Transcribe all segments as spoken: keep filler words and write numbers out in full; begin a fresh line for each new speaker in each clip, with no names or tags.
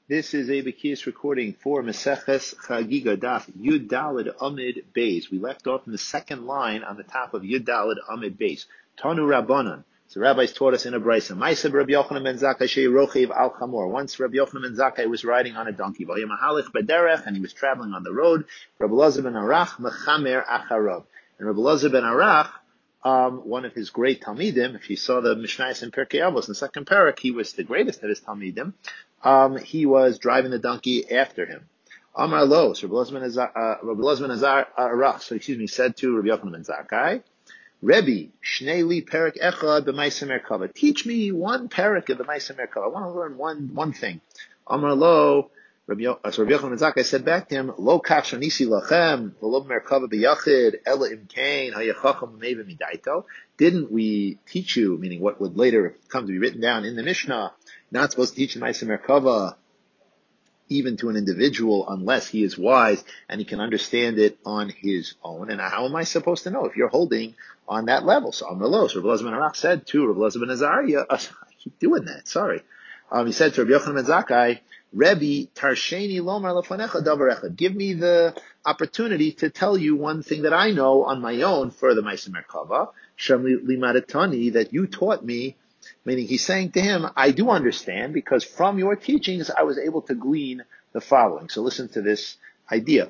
This is a Bekiyas recording for Meseches Chagiga Daf Yud Daled Amid Beis. We left off in the second line on the top of Yud Daled Amid Beis. Tanu Rabbanan. So rabbis taught us in a brisa. Ma'aseh Rabbi Yochanan ben Zakkai shei rochev al chamor. Once Rabbi Yochanan ben Zakkai was riding on a donkey. V'yeh mahalech b'derech, and he was traveling on the road. Rabbi Elazar ben Arach mechamer acharav. And Rabbi Elazar ben Arach, Um, one of his great Talmidim, if you saw the Mishnayos in Pirkei Avos in the second parak, he was the greatest of his Talmidim. Um, he was driving the donkey after him. Amar lo, so Rabbi Elazar ben Azar Arach, so excuse me, said to Rabbi Yochanan ben Zakkai, Rebbe, Shnei li perak echad b'maaseh merkava. Teach me one parak of the maaseh merkava. I want to learn one one thing. Amar lo, Rabbi Yochanan ben Zakkai said back to him, Lo kach shanisi lachem, v'lo merkava b'yachid, ela imkain, hayachacham meiva midaito. Didn't we teach you, meaning what would later come to be written down in the Mishnah, not supposed to teach maaseh merkava even to an individual unless he is wise and he can understand it on his own. And how am I supposed to know if you're holding on that level? So Amar lo, so Rabbi Elazar ben Arach said to Rabbi Elazar ben Azariah, uh, I keep doing that, sorry. Um, he said to Rabbi Yochanan ben Zakkai, Rebbe, tarsheni lomar lefanecha davar echad. Give me the opportunity to tell you one thing that I know on my own for the Maaseh Merkava, shem limadatani, that you taught me. Meaning he's saying to him, I do understand because from your teachings I was able to glean the following. So listen to this idea.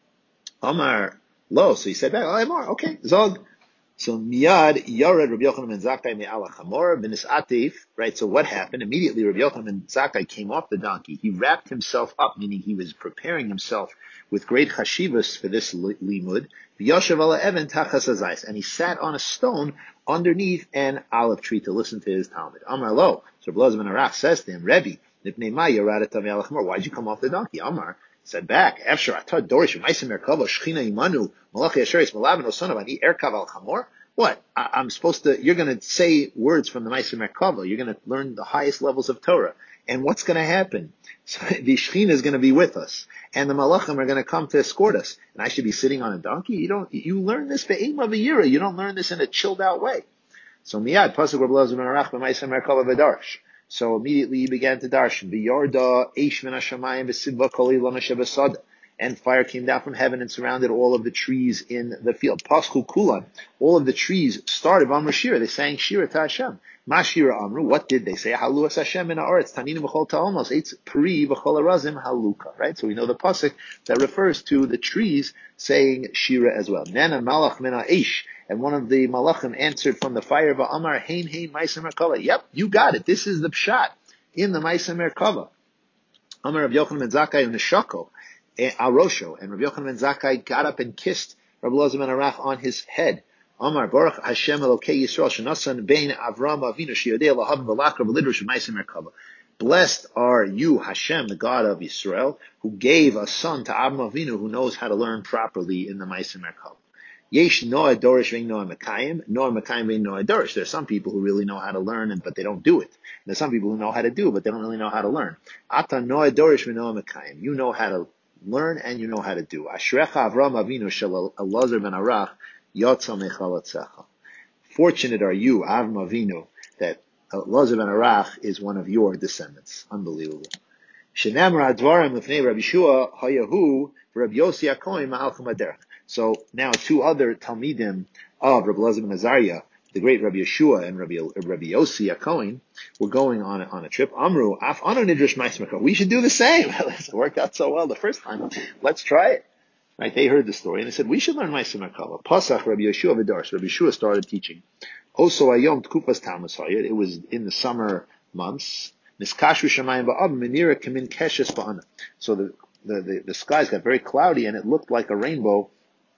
Amar lo, so he said back, oh, Amar, okay, Zog. So miyad yared Rabbi Yochanan ben Zakkai me'ala chamor b'nis atif, right? So what happened? Immediately Rabbi Yochanan ben Zakkai came off the donkey. He wrapped himself up, meaning he was preparing himself with great chashivas for this limud. V'yoshev ala even tachas hazais, and he sat on a stone underneath an olive tree to listen to his Talmud. Amar lo, so Rabbi Elazar ben Arach says to him, Rebbe, nipnei ma yared me'ala chamor. Why'd you come off the donkey? Amar said back, After atad dorish ma'aseh merkava shchina imanu malachi asheris malavan osanav ani erkav al chamor. What? I, I'm supposed to, you're going to say words from the Maaseh Merkava. You're going to learn the highest levels of Torah. And what's going to happen? So the Shechina is going to be with us. And the Malachim are going to come to escort us. And I should be sitting on a donkey? You don't, you learn this be'ema v'yira. You don't learn this in a chilled out way. So miyad, pasuk Rabbi Elazar ben Arach b'Maaseh Merkava v'darsh. So immediately he began to darshan. V'yarda eish min hashamayim v'sidva kol ilana shebasada. And fire came down from heaven and surrounded all of the trees in the field. Paschu kulan. All of the trees started Amr Shira. They sang Shira to Hashem. Ma Shira Amru. What did they say? Haluas Hashem in Haaretz. Taninu v'chol ta'omos. Eitz peri v'chol arazim haluka. Right? So we know the pasuk that refers to the trees saying Shira as well. Nana malach min ha'esh. And one of the malachim answered from the fire, Va'amar hein hein Maaseh Merkava. Yep, you got it. This is the pshat in the Maaseh Merkava. Amar Rabbi Yochanan ben Zakkai in the Shako. Arosho, and Rabbi Yochanan ben Zakkai got up and kissed Rabbi Elazar ben Arach on his head. Amar Baruch Hashem Elokei Yisrael Shenasan Bein Avram Avinu Sheyodei Lahav V'Lakar V'Lidrush Maaseh Merkava. Blessed are you, Hashem, the God of Israel, who gave a son to Avram Avinu who knows how to learn properly in the Maaseh Merkava. Yesh Noah Dorish Vein Noah Mekayim, Noah Mekayim Vein Noah Dorish. There are some people who really know how to learn, and but they don't do it. And there's some people who know how to do it, but they don't really know how to learn. Ata Noah Dorish Vein Noah Mekayim. You know how to learn and you know how to do. Ashrecha Avram Avinu shel Elazar ben Arach yotza mechalatzecha. Fortunate are you, Avram Avinu, that Elazar ben Arach is one of your descendants. Unbelievable. Shenamar advarim lefnei Rabbi Yeshua hayahu Rabbi Yossi HaKohen ma'alchum aderech. So now two other Talmidim of Rabbi Elazar ben Azariah, the great Rabbi Yeshua and Rabbi, Rabbi Yossi HaKohen, were going on a, on a trip. Amru, af anu nidrish Maaseh Merkava. We should do the same. It worked out so well the first time. Let's try it. Right? They heard the story and they said, we should learn Maaseh Merkava. Pasach Rabbi Yeshua v'darsh. Rabbi Yeshua started teaching. Also ayom tkupas tamas hayed. It was in the summer months. Niskashu shamayim ba'ab menira kamin keshes ba'ana. So the, the, the, the skies got very cloudy and it looked like a rainbow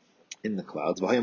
in the clouds. Right?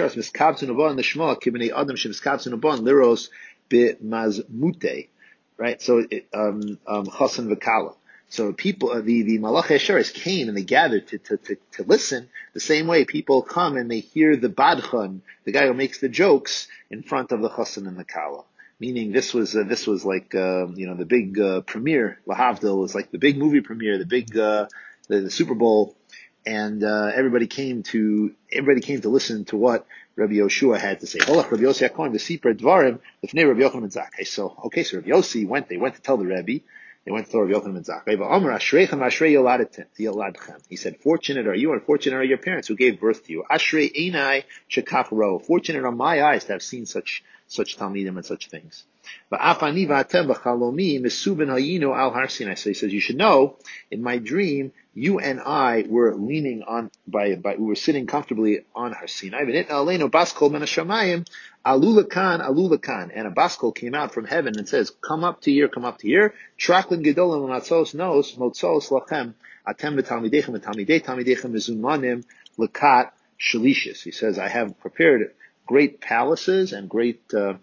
So, it, um, um, Chasan v'kala. So people, uh, the, the Malach Yesharis came and they gathered to, to, to, to listen the same way people come and they hear the Badchan, the guy who makes the jokes, in front of the Chasan and the Kala. Meaning this was, uh, this was like, uh, you know, the big, uh, premiere, Lahavdil was like the big movie premiere, the big, uh, the, the Super Bowl. And, uh, everybody came to, everybody came to listen to what Rabbi Yoshua had to say. Holach Rabbi Yossi HaKohen v'sipra dvarim l'fnei Rabbi Yochanan ben Zakkai. So, okay, so Rabbi Yossi went, they went to tell the Rebbe, They went to Rabbi Yochanan ben Zakkai. V'amar ashreichem ashrei yoladchem. He said, fortunate are you and fortunate are your parents who gave birth to you. Ashrei einai shekach ro. Fortunate are my eyes to have seen such such talmidim and such things. V'afani v'atem v'chalomi misubin hayinu al har Sinai. So he says, you should know, in my dream, you and I were leaning on, by, by, we were sitting comfortably on Har Sinai. V'nitna aleinu baskol min hashamayim, alulakan, alulakan. And a baskol came out from heaven and says, come up to here, come up to here. Traklin gedolim l'matzos nos, motzos lachem, atem v'talmidechem, v'talmidei talmidechem mizumanim lekat shalishis. He says, I have prepared great palaces and great, uh,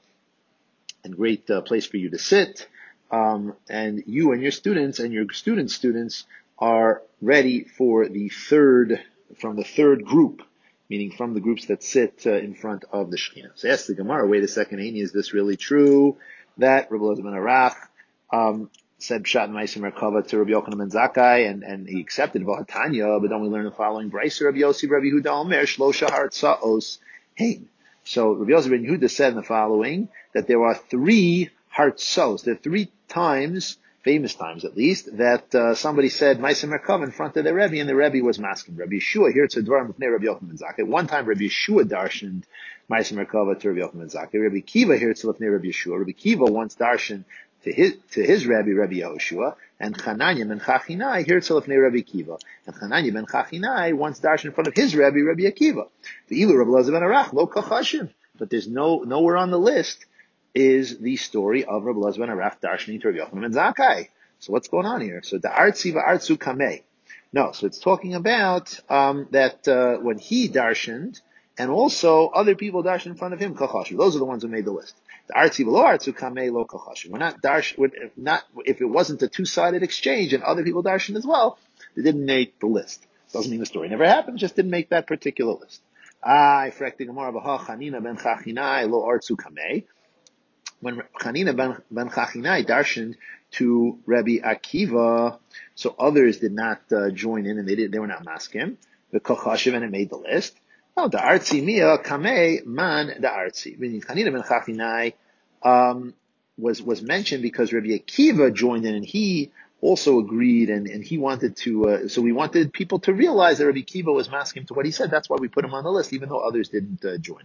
and great uh, place for you to sit. Um, and you and your students and your students' students are ready for the third, from the third group, meaning from the groups that sit uh, in front of the Shekhinah. So ask the Gemara, wait a second, Amy, is this really true that Rabbi Elazar ben Arach um, said Pshat Ma'aser Merkava to Rabbi Yochanan ben Zakkai, and, and he accepted V'hatanya, but then we learn the following, Brayser Rabbi Yossi Rabbi Yehuda Omer, Shlosha Hartzaos Hein. So Rabbi Elazar ben Yehuda said in the following, that there are three Hartzos, there are three times, famous times at least, that uh, somebody said Ma'aser Merkava in front of the Rebbe, and the Rebbe was masking. Rabbi Yeshua, here it's a Dvarim L'fnei Rabbi Yochanan ben Zakkai. One time Rabbi Yeshua darshaned Ma'aser Merkava to Rabbi Yochanan ben Zakkai. Rabbi Kiva, here it's L'fnei Rabbi Yeshua. Rabbi Kiva once darshaned to his, to his Rebbe, Rabbi Yehoshua, and Chananya ben Chachinai, here it's L'fnei Rabbi Kiva. And Chananya ben Chachinai once darshaned in front of his Rebbe, Rabbi Akiva. The Ilu Rabbi Elazar ben Arach, lo kachashim. But there's no, nowhere on the list is the story of Rabbi Elazar ben Arach darshaning to Rabbi Yochanan ben Zakkai. So what's going on here? So the artzi va'artzu kamei. No, so it's talking about um, that uh, when he darshaned, and also other people darshaned in front of him, kachashu. Those are the ones who made the list. The artzi v'lo artzu kamei lo kachashu. We're not darsh, we're not, if it wasn't a two-sided exchange and other people darshaned as well, they didn't make the list. Doesn't mean the story never happened, just didn't make that particular list. Ah, I frekti gemara b'ha chanina ben chachinai lo artzu kamei. When Chanina ben, ben Chachinai darshaned to Rabbi Akiva, so others did not uh, join in, and they did, they were not maskim. The Kochashiv, and it made the list. No, the Artzi Mia Kamei Man the Artzi. Meaning Chanina ben Chachinai um, was was mentioned because Rabbi Akiva joined in, and he also agreed, and, and he wanted to. Uh, so we wanted people to realize that Rabbi Akiva was maskim to what he said. That's why we put him on the list, even though others didn't uh, join.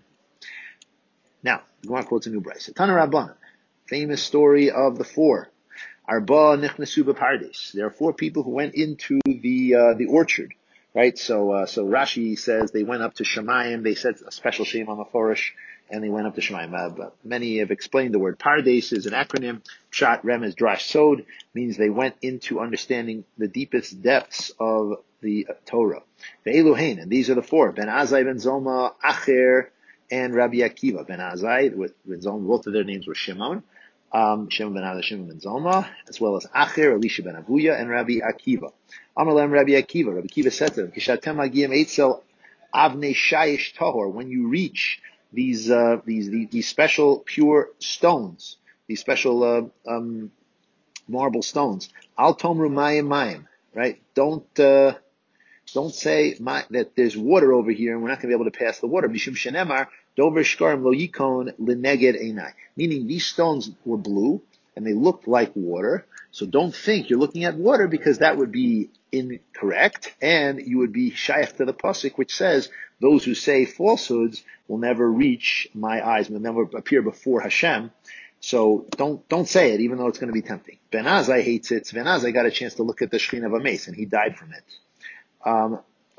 Now, the Gemara quotes a new brayso. Tana Rabbanan, famous story of the four. Arba nichnesu b'pardes. There are four people who went into the uh, the orchard, right? So uh, so Rashi says they went up to Shemayim. They said a special shame on the Forish, and they went up to Shemayim. Uh, but many have explained the word pardes is an acronym. Pshat Rem is drash sod, means they went into understanding the deepest depths of the uh, Torah. The Eluhain, and these are the four: Ben Azai, Ben Zoma, Acher, and Rabbi Akiva. Ben Azai, with Ben Zoma, both of their names were Shimon. Um, Shimon ben Azai, Shimon ben Zoma, as well as Acher, Elisha ben Avuya, and Rabbi Akiva. Amalem Rabbi Akiva. Rabbi Akiva said to them, Kishatem agiyim eitzel avnei shayish tahor. When you reach these, uh, these, these, these special pure stones, these special, uh, um, marble stones, al tomru mayim mayim, right? Don't, uh, Don't say my, that there's water over here and we're not going to be able to pass the water. Mishum shenemar dover shkarim lo yikon leneged einai. Meaning these stones were blue and they looked like water. So don't think you're looking at water, because that would be incorrect, and you would be shaykh to the pasuk which says those who say falsehoods will never reach my eyes, will never appear before Hashem. So don't don't say it, even though it's going to be tempting. Ben Azai hates it. Ben Azai got a chance to look at the Shekhinah of a mace, and he died from it. Um,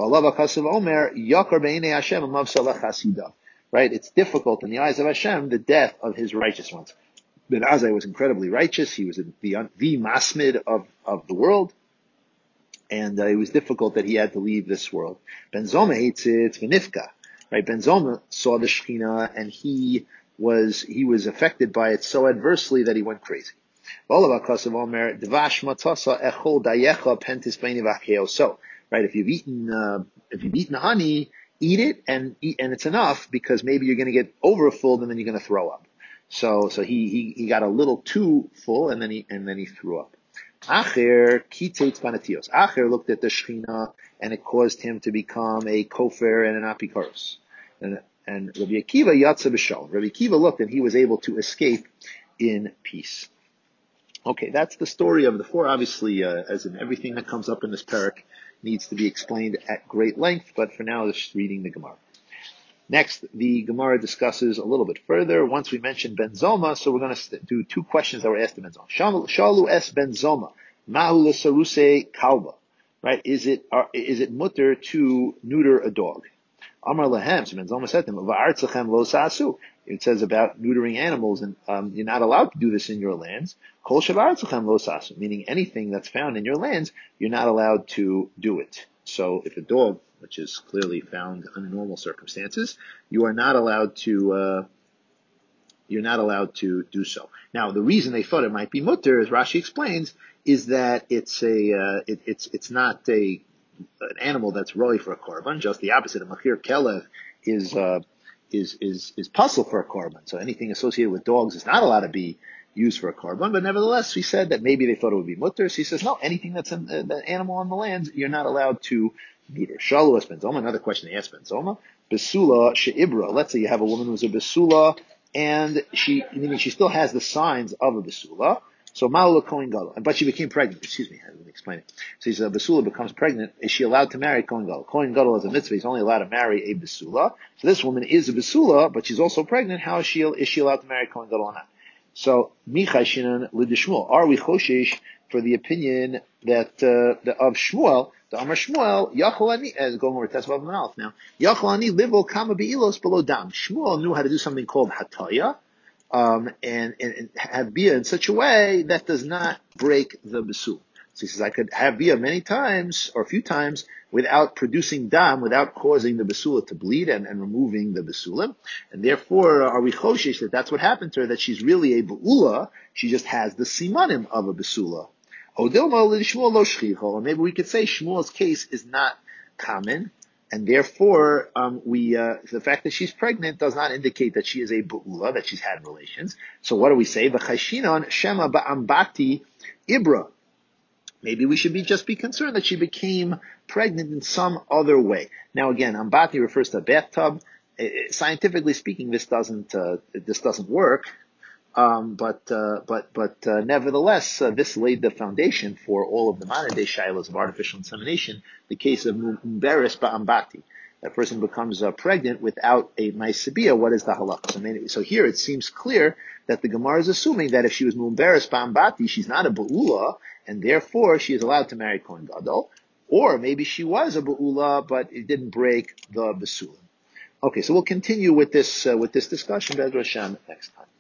right? It's difficult in the eyes of Hashem, the death of his righteous ones. Ben Azai was incredibly righteous. He was the, the masmid of, of the world. And uh, it was difficult that he had to leave this world. Ben Zoma hates it, V'nifka. Right? Ben Zoma saw the Shekhinah, and he was, he was affected by it so adversely that he went crazy. So, right, if you've eaten, uh, if you've eaten honey, eat it and eat, and it's enough, because maybe you're going to get over full and then you're going to throw up. So, so he, he, he got a little too full and then he, and then he threw up. Acher, kitzetz banatios. Acher looked at the Shekhinah and it caused him to become a kofer and an apikoros. And, and Rabbi Akiva yatsa b'shalom. Rabbi Akiva looked and he was able to escape in peace. Okay, that's the story of the four. Obviously, uh, as in everything that comes up in this parak, needs to be explained at great length, but for now, just reading the Gemara. Next, the Gemara discusses a little bit further. Once we mentioned Ben Zoma, so we're going to do two questions that were asked to Ben Zoma. Shalu es Ben Zoma, mahu l'saruse kalba, right? Is it are, is it mutter to neuter a dog? Amar lahem, so Ben Zoma said to him, va'artzachem lo sa'asu. It says about neutering animals, and um, you're not allowed to do this in your lands. Kol shevartzachem lo sa'asu, meaning anything that's found in your lands, you're not allowed to do it. So if a dog, which is clearly found under normal circumstances, you are not allowed to, uh, you're not allowed to do so. Now, the reason they thought it might be mutter, as Rashi explains, is that it's a, uh, it, it's, it's not a, an animal that's really for a korban, just the opposite. A machir kelev is, uh, is, is, is puzzle for a korban. So anything associated with dogs is not allowed to be used for a korban, but nevertheless, he said that maybe they thought it would be mutter. So he says, no, anything that's an uh, the animal on the lands, you're not allowed to neuter. Shalu es Ben Zoma, another question they asked Ben Zoma. Besula she'ibra. Let's say you have a woman who's a besula, and she, meaning she still has the signs of a besula. So Ma'ula Kohen Gadol, but she became pregnant. Excuse me, I didn't explain it. So he says, a besula becomes pregnant. Is she allowed to marry Kohen Gadol? Kohen Gadol is a mitzvah. He's only allowed to marry a besula. So this woman is a besula, but she's also pregnant. How is she, is she allowed to marry Kohen Gadol or not? So, Michai Shinan Lidishmuel. Are we choshesh for the opinion that, uh, the, of Shmuel, the Amar Shmuel, Yacholani, as going over Tesvav Malach now, Yacholani livol kama be'ilos below dam. Shmuel knew how to do something called hataya, um, and, and, and have bia in such a way that does not break the besul. So he says, I could have bia many times, or a few times, without producing dam, without causing the besula to bleed and, and removing the besulim. And therefore, are we choshesh that that's what happened to her, that she's really a be'ula, she just has the simanim of a besula. Or maybe we could say Shmuel's case is not common, and therefore, um, we, uh, the fact that she's pregnant does not indicate that she is a be'ula, that she's had relations. So what do we say? V'chashinon shema ba'ambati ibra. Maybe we should be just be concerned that she became pregnant in some other way. Now again, ambati refers to a bathtub. Scientifically speaking, this doesn't, uh, this doesn't work. Um, but, uh, but, but, uh, nevertheless, uh, this laid the foundation for all of the modern day shilas of artificial insemination. The case of Mumberis Ba'ambati. That person becomes uh, pregnant without a Maisabiyah. What is the halakha? So, maybe, so here it seems clear that the Gemara is assuming that if she was Mumberis Ba'ambati, she's not a Ba'ula, and therefore she is allowed to marry Kohen Gadol. Or maybe she was a Ba'ula, but it didn't break the Basulim. Okay, so we'll continue with this, uh, with this discussion, Be'ez Hashem, next time.